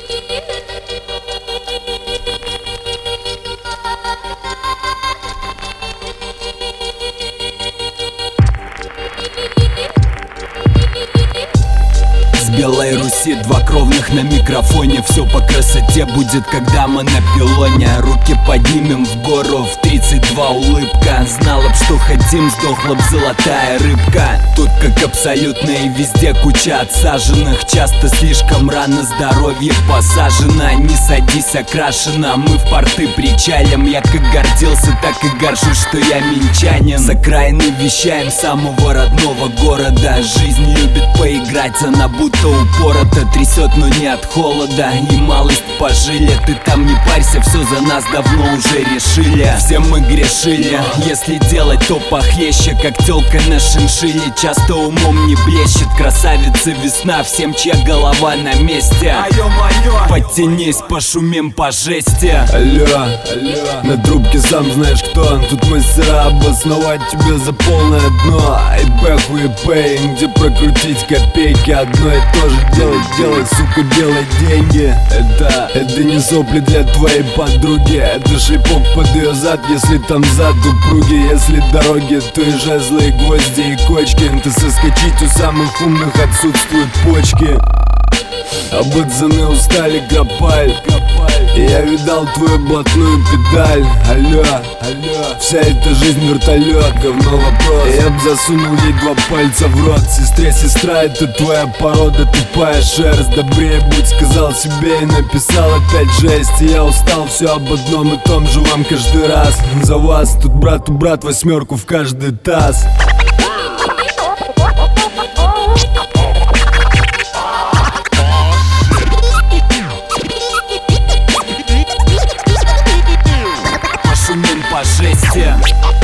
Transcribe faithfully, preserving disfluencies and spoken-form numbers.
С Белой Руси два кровных на микрофоне. Все по красоте будет, когда мы на пилоне. Руки поднимем в гору, в тридцать два улыбка. Знала б, что хотим, сдохла б золотая рыбка. Тут как абсолютно и везде куча отсаженных. Часто слишком рано здоровье посажено. Не садись, окрашено, мы в порты причалим. Я как гордился, так и горжусь, что я минчанин. С окраины вещаем самого родного города. Жизнь любит поиграть, она будто упорото трясет, но не от холода. И малость пожили, ты там не парься, все за нас давно уже решили. Все мы грешили, если делать, то похлеще. Как тёлка на шиншилле, часто умом не блещет. Красавица весна, всем чья голова на месте. Подтянись, пошумим по жести. Алло, алло, на трубке сам знаешь кто. Тут мастера обосновать тебя за полное дно. И бэху и пэй, где прокрутить копейки. Одно и то же делать, делать, сука, делать деньги. Это, это не сопли для твоей подруги. Это шлепок под ее зад, если там зад упруги. Если дороги, то и жезлы, и гвозди, и кочки. Ты соскочить у самых умных отсутствуют почки. А пацаны устали копать. И я видал твою блатную педаль. Алло, алло, вся эта жизнь вертолет, говно вопрос. И я б засунул ей два пальца в рот. Сестре, сестра, это твоя порода, тупая шерсть. Добрее будь, сказал себе и написал опять жесть. И я устал, все об одном и том же вам каждый раз. За вас тут брату брат восьмерку в каждый таз. Пошумим по жести.